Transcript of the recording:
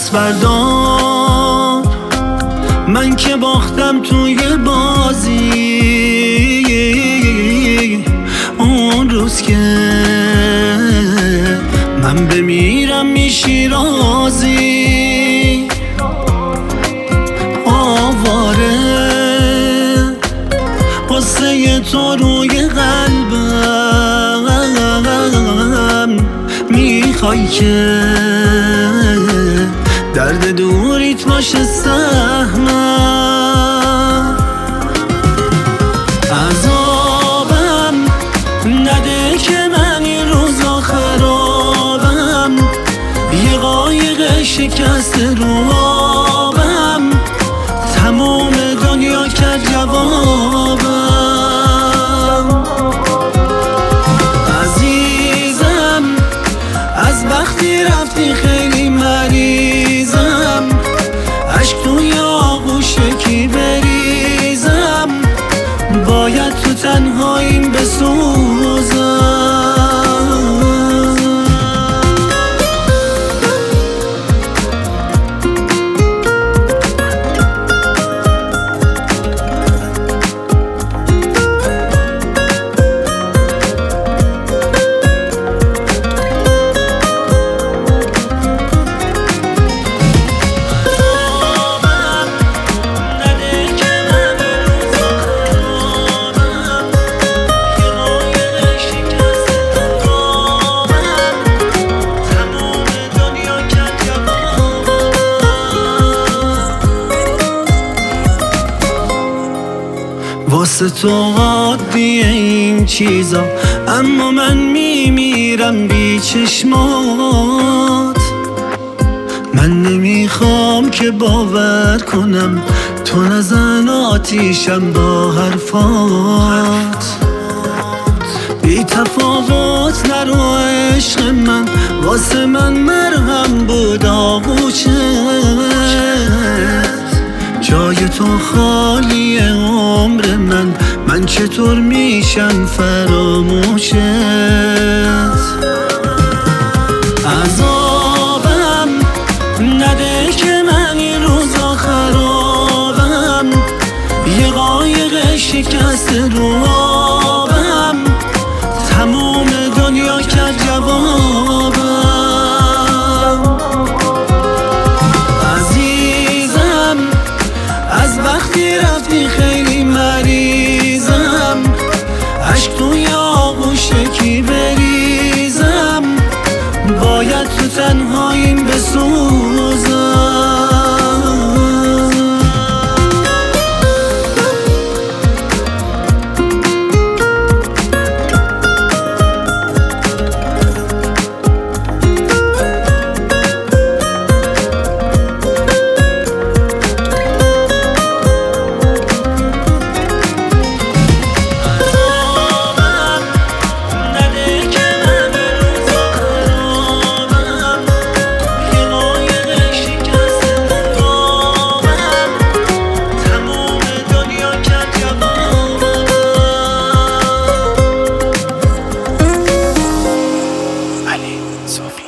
دست بردار، من که باختم توی بازی. اون روز که من بمیرم میشی راضی. آواره قصه تو روی قلبم، میخوای که درد دوریت باشه سهمم. عذابم نده که من این روزا خرابم، یه قایق شکسته رو آبم، تمام دنیا کرد جوابم. عزیزم از وقتی رفتی خیلی مریضم، عشق توی آغوش کی بریزم، باید تو تنهاییم بسوزم. واسه تو عادیه این چیزا، اما من میمیرم بی چشمات. من نمیخوام که باور کنم تو نزن آتیشم با حرفات. بی تفاوت نرو عشق من، واسه من مرهم بود آغوشت. جای تو خالی عمر من چطور میشم فراموشت. عذابم نده که من این روزا خرابم، یه قایق شکسته رو آبم، تمام دنیا کرد جوابم. عزیزم از وقتی رفتی خیلی مریضم، عشق توی آغوش کی بریزم، باید تو تنهاییم بسوزم. Sophie.